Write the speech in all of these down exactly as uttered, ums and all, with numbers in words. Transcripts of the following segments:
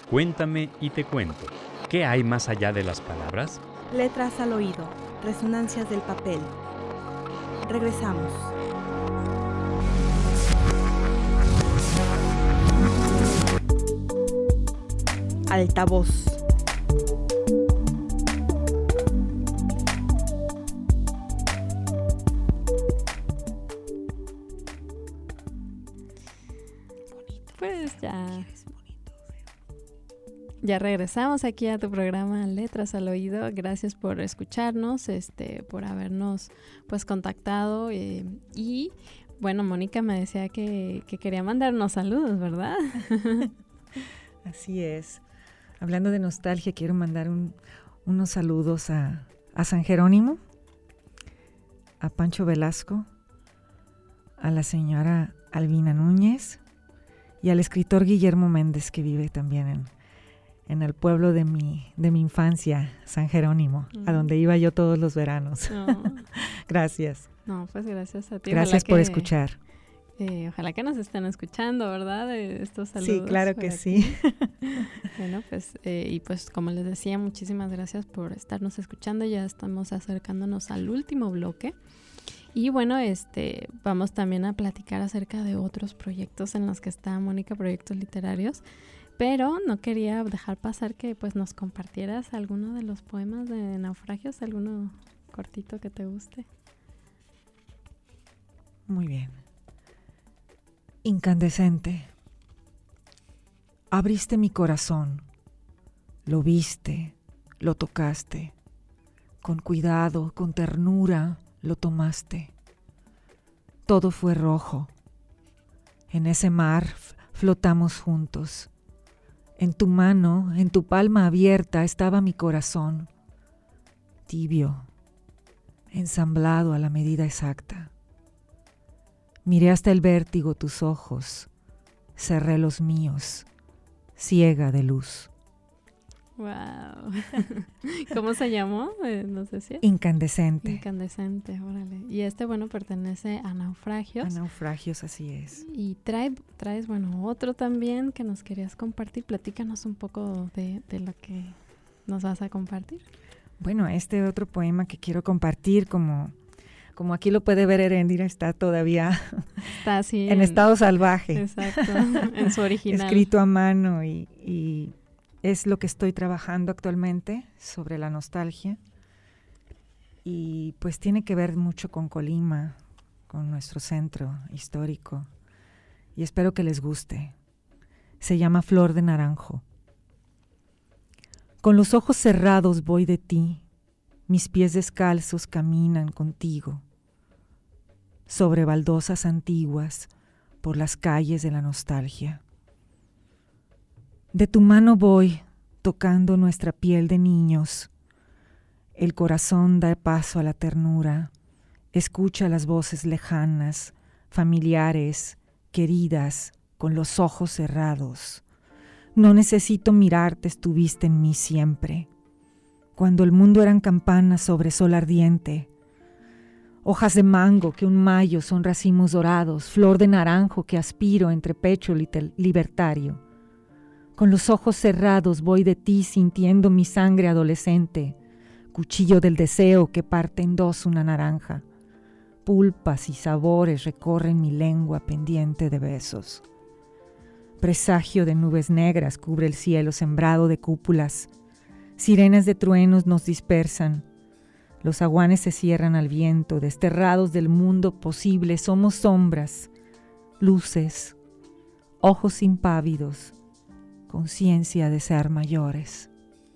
Cuéntame y te cuento. ¿Qué hay más allá de las palabras? Letras al oído, resonancias del papel. Regresamos. Altavoz. Pues ya. Ya regresamos aquí a tu programa Letras al Oído. Gracias por escucharnos, este, por habernos pues contactado eh, y bueno, Mónica me decía que, que quería mandarnos saludos, ¿verdad? Así es. Hablando de nostalgia, quiero mandar un, unos saludos a, a San Jerónimo, a Pancho Velasco, a la señora Albina Núñez y al escritor Guillermo Méndez, que vive también en, en el pueblo de mi, de mi infancia, San Jerónimo, mm. a donde iba yo todos los veranos. No. Gracias. No, pues gracias a ti. Gracias ojalá por que, escuchar. Eh, ojalá que nos estén escuchando, ¿verdad? Eh, estos saludos. Sí, claro que sí. Bueno, pues, eh, y pues como les decía, muchísimas gracias por estarnos escuchando. Ya estamos acercándonos al último bloque. Y bueno, este, vamos también a platicar acerca de otros proyectos en los que está Mónica, proyectos literarios. Pero no quería dejar pasar que pues nos compartieras alguno de los poemas de Naufragios, alguno cortito que te guste. Muy bien. Incandescente. Abriste mi corazón, lo viste, lo tocaste, con cuidado, con ternura, lo tomaste. Todo fue rojo. En ese mar flotamos juntos. En tu mano, en tu palma abierta, estaba mi corazón, tibio, ensamblado a la medida exacta. Miré hasta el vértigo tus ojos, cerré los míos, ciega de luz. Wow. ¿Cómo se llamó? Eh, no sé si. Incandescente. Incandescente, órale. Y este, bueno, pertenece a Naufragios. A Naufragios, así es. Y trae, traes, bueno, otro también que nos querías compartir. Platícanos un poco de, de lo que nos vas a compartir. Bueno, este otro poema que quiero compartir, como, como aquí lo puede ver Heréndira, está todavía está así en, en estado salvaje. Exacto, en su original. Escrito a mano y... y es lo que estoy trabajando actualmente sobre la nostalgia y pues tiene que ver mucho con Colima, con nuestro centro histórico y espero que les guste. Se llama Flor de Naranjo. Con los ojos cerrados voy de ti, mis pies descalzos caminan contigo, sobre baldosas antiguas por las calles de la nostalgia. De tu mano voy, tocando nuestra piel de niños. El corazón da paso a la ternura, escucha las voces lejanas, familiares, queridas, con los ojos cerrados. No necesito mirarte, estuviste en mí siempre. Cuando el mundo eran campanas sobre sol ardiente, hojas de mango que un mayo son racimos dorados, flor de naranjo que aspiro entre pecho libertario. Con los ojos cerrados voy de ti sintiendo mi sangre adolescente, cuchillo del deseo que parte en dos una naranja. Pulpas y sabores recorren mi lengua pendiente de besos. Presagio de nubes negras cubre el cielo sembrado de cúpulas. Sirenas de truenos nos dispersan. Los aguanes se cierran al viento, desterrados del mundo posible. Somos sombras, luces, ojos impávidos, conciencia de ser mayores.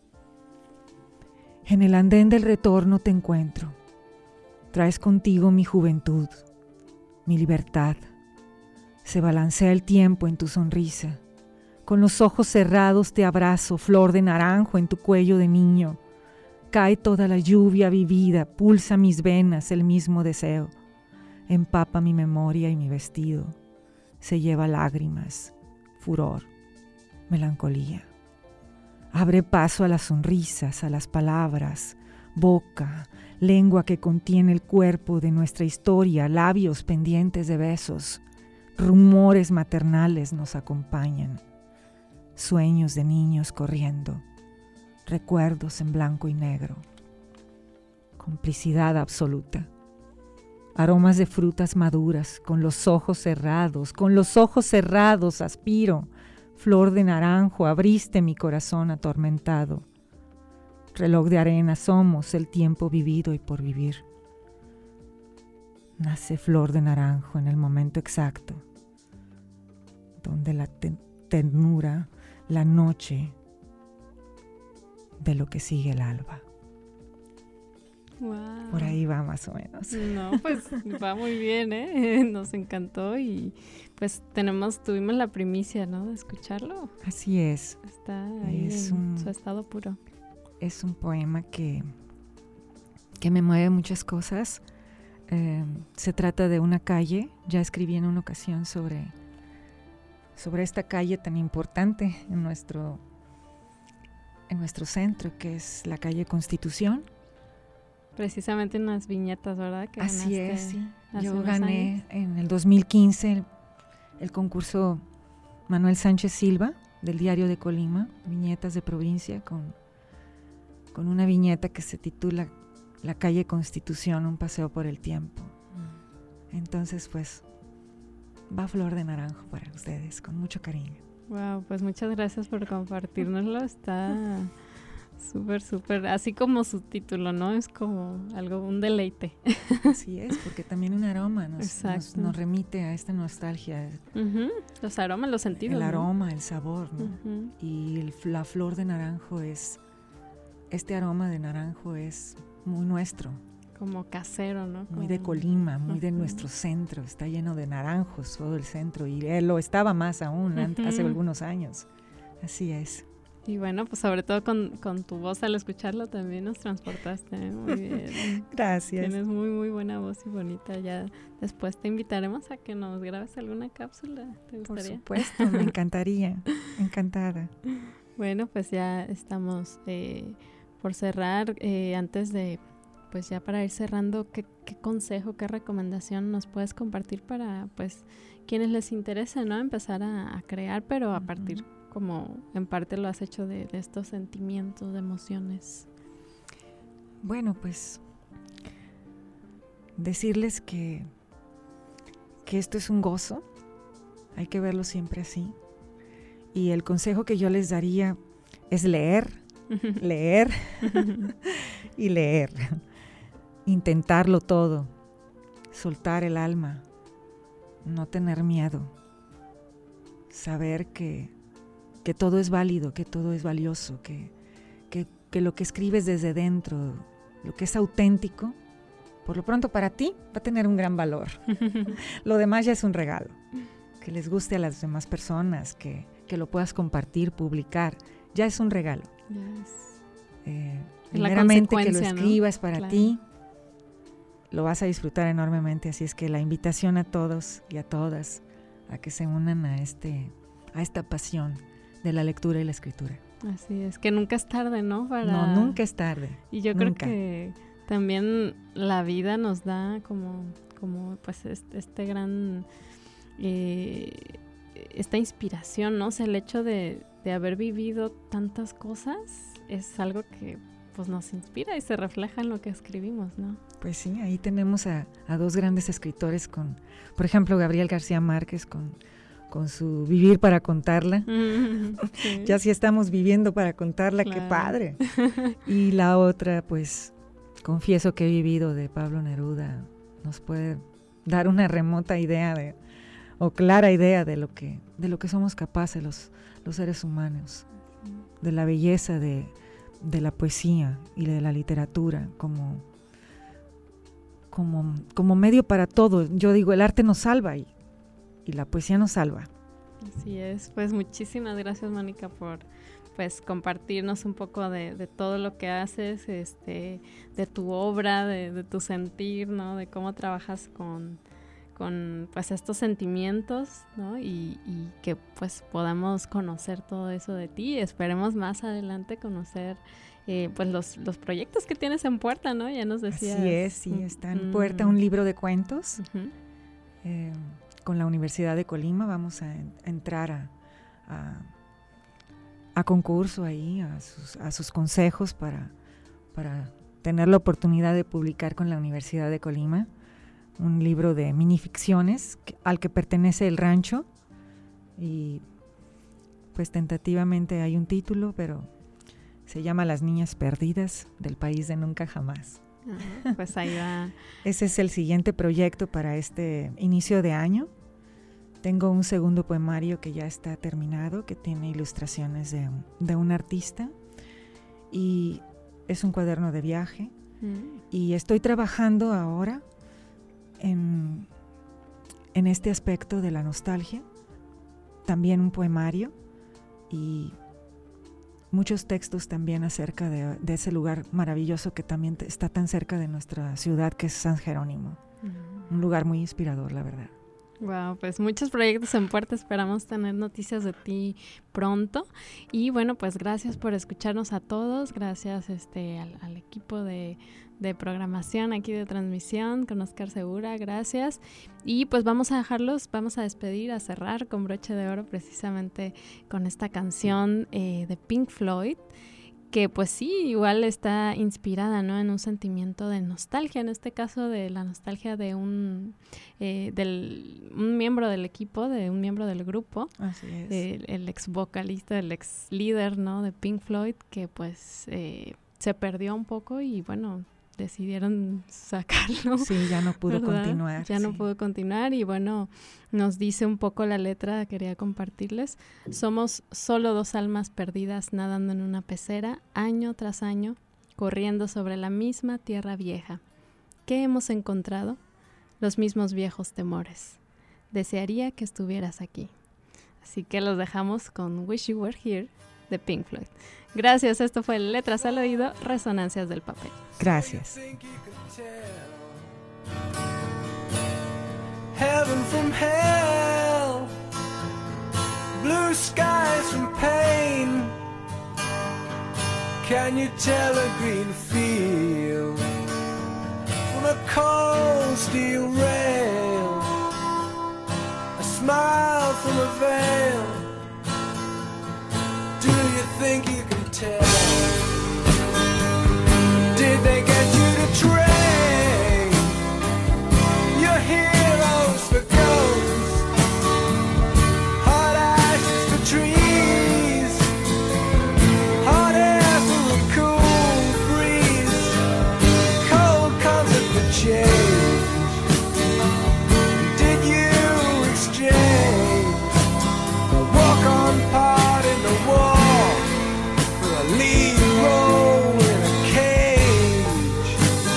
En el andén del retorno te encuentro. Traes contigo mi juventud, mi libertad. Se balancea el tiempo en tu sonrisa. Con los ojos cerrados te abrazo, flor de naranjo en tu cuello de niño. Cae toda la lluvia vivida, pulsa mis venas el mismo deseo. Empapa mi memoria y mi vestido. Se lleva lágrimas, furor, melancolía. Abre paso a las sonrisas, a las palabras, boca, lengua que contiene el cuerpo de nuestra historia, labios pendientes de besos, rumores maternales nos acompañan. sueños de niños corriendo, recuerdos en blanco y negro, complicidad absoluta, aromas de frutas maduras, con los ojos cerrados, con los ojos cerrados aspiro, flor de naranjo, abriste mi corazón atormentado, reloj de arena somos, el tiempo vivido y por vivir. Nace flor de naranjo en el momento exacto, donde la te- ternura, la noche, de lo que sigue el alba. Wow. Por ahí va más o menos. No, pues va muy bien, ¿eh? Nos encantó y pues tenemos, tuvimos la primicia, ¿no? De escucharlo. Así es. Está ahí Es en un- su estado puro. Es un poema que, que me mueve muchas cosas. Eh, se trata de una calle. Ya escribí en una ocasión sobre, sobre esta calle tan importante en nuestro, en nuestro centro, que es la calle Constitución. Precisamente en las viñetas, ¿verdad? Que Así ganaste es, sí. hace Yo unos gané años. en el dos mil quince el, el concurso Manuel Sánchez Silva del Diario de Colima, Viñetas de Provincia, con, con una viñeta que se titula La calle Constitución, un paseo por el tiempo. Entonces, pues, va flor de naranjo para ustedes, con mucho cariño. Wow, pues muchas gracias por compartirnoslo. Está súper, súper, así como su título, ¿no? Es como algo, un deleite. Así es, porque también un aroma nos, nos, Exacto. nos remite a esta nostalgia, Ujú. Los aromas, los sentidos. el ¿no? aroma, el sabor, ¿no? Ujú. Y el- la flor de naranjo es, este aroma de naranjo es muy nuestro, Como casero, ¿no? muy Como- de Colima, muy de Ujú. nuestro centro, está lleno de naranjos todo el centro y él lo estaba más aún an- hace Ujú. algunos años. Así es. Y bueno, pues sobre todo con, con tu voz al escucharlo también nos transportaste, ¿eh? Muy bien. Gracias. Tienes muy, muy buena voz y bonita. Ya después te invitaremos a que nos grabes alguna cápsula. ¿Te Por gustaría? supuesto, me encantaría, encantada. Bueno, pues ya estamos eh, por cerrar. Eh, antes de, pues ya para ir cerrando, ¿qué, qué consejo, qué recomendación nos puedes compartir para, pues, quienes les interese, ¿no? Empezar a, a crear, pero a Ujú. partir, como en parte lo has hecho, de, de estos sentimientos, de emociones. Bueno, pues decirles que, que esto es un gozo, hay que verlo siempre así. Y el consejo que yo les daría es leer, leer y leer. Intentarlo todo, soltar el alma, no tener miedo, saber que, que todo es válido, que todo es valioso, que, que, que lo que escribes desde dentro, lo que es auténtico, por lo pronto para ti va a tener un gran valor. Lo demás ya es un regalo. Que les guste a las demás personas, que, que lo puedas compartir, publicar, ya es un regalo. Yes. Eh, Es la primeramente que lo consecuencia, ¿no? escribas para Claro. ti, lo vas a disfrutar enormemente, así es que la invitación a todos y a todas a que se unan a este a esta pasión de la lectura y la escritura. Así es, que nunca es tarde, ¿no? Para... No, nunca es tarde. Y yo nunca. creo que también la vida nos da como, como pues este, este gran, eh, esta inspiración, ¿no? O sea, el hecho de, de haber vivido tantas cosas es algo que pues nos inspira y se refleja en lo que escribimos, ¿no? Pues sí, ahí tenemos a, a dos grandes escritores con, por ejemplo, Gabriel García Márquez con, con su Vivir para contarla. Sí. Ya sí estamos viviendo para contarla, qué Claro. padre. Y la otra, pues, Confieso que he vivido, de Pablo Neruda, nos puede dar una remota idea de, o clara idea de lo que, de lo que somos capaces los, los seres humanos, de la belleza de, de la poesía y de la literatura como, como, como medio para todo. Yo digo, el arte nos salva y, y la poesía nos salva. Así es, pues muchísimas gracias, Mónica, por pues compartirnos un poco de, de todo lo que haces, este, de tu obra, de, de tu sentir, ¿no? De cómo trabajas con, con pues estos sentimientos, ¿no? Y, y que pues podamos conocer todo eso de ti. Esperemos más adelante conocer eh, pues los, los proyectos que tienes en puerta, ¿no? Ya nos decías. Así es, sí, está en mm, puerta un libro de cuentos. Uh-huh. Eh, con la Universidad de Colima vamos a, en, a entrar a, a, a concurso ahí, a sus, a sus consejos para, para tener la oportunidad de publicar con la Universidad de Colima un libro de minificciones que, al que pertenece El Rancho, y pues tentativamente hay un título, pero se llama Las Niñas Perdidas del País de Nunca Jamás. Uh-huh. Pues ahí va. Ese es el siguiente proyecto para este inicio de año. Tengo un segundo poemario que ya está terminado, que tiene ilustraciones de, de un artista, y es un cuaderno de viaje. Mm. Y estoy trabajando ahora en, en este aspecto de la nostalgia, también un poemario y muchos textos también acerca de, de ese lugar maravilloso que también te, está tan cerca de nuestra ciudad, que es San Jerónimo. Mm. Un lugar muy inspirador, la verdad. Wow, pues muchos proyectos en puerta, esperamos tener noticias de ti pronto. Y bueno, pues gracias por escucharnos a todos, gracias este al, al equipo de, de programación aquí de transmisión con Oscar Segura, gracias. Y pues vamos a dejarlos, vamos a despedir, a cerrar con broche de oro precisamente con esta canción eh, de Pink Floyd, que pues sí, igual está inspirada, ¿no?, en un sentimiento de nostalgia, en este caso de la nostalgia de un, eh, del, un miembro del equipo, de un miembro del grupo. Así es. El, el ex vocalista, el ex líder, ¿no?, de Pink Floyd, que pues eh, se perdió un poco y bueno, decidieron sacarlo. Sí, ya no pudo ¿verdad? continuar. Ya sí. no pudo continuar y bueno, nos dice un poco la letra, quería compartirles. Somos solo dos almas perdidas nadando en una pecera, año tras año, corriendo sobre la misma tierra vieja. ¿Qué hemos encontrado? Los mismos viejos temores. Desearía que estuvieras aquí. Así que los dejamos con Wish You Were Here de Pink Floyd. Gracias, esto fue Letras al Oído, Resonancias del Papel. Gracias. Heaven from hell, blue skies from pain. Can you tell a green field from a cold steel rail? A smile from a veil. Do you think you can tell? Did they get you to train your heroes for ghosts? Hot ashes for trees, hot air for a cool breeze, cold comfort for change. Did you exchange a walk-on part in the wall for a lead role in a cage?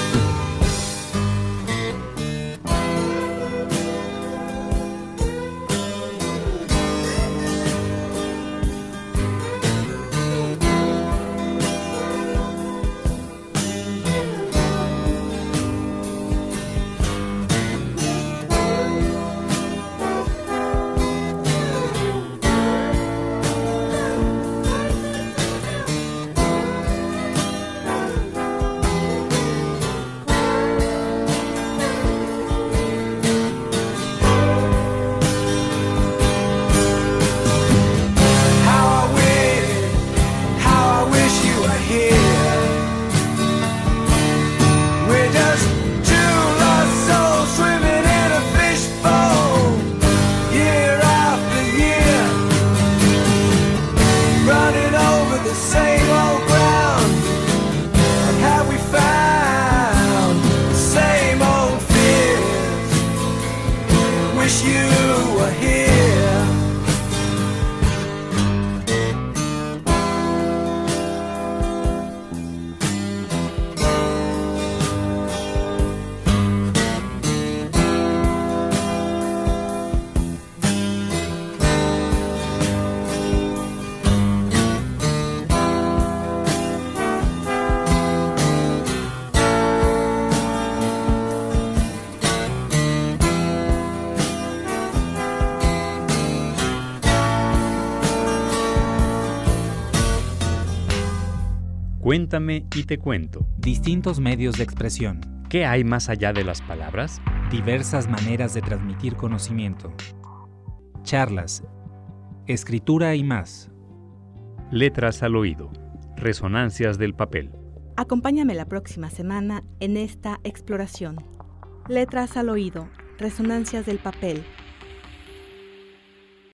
How I wish, how I wish you were here. We're just two lost souls swimming in a fishbowl, year after year, running over the same old ground. What have we found? The same old fears. Wish you were here. Cuéntame y te cuento. Distintos medios de expresión. ¿Qué hay más allá de las palabras? Diversas maneras de transmitir conocimiento. Charlas. Escritura y más. Letras al oído. Resonancias del papel. Acompáñame la próxima semana en esta exploración. Letras al oído. Resonancias del papel.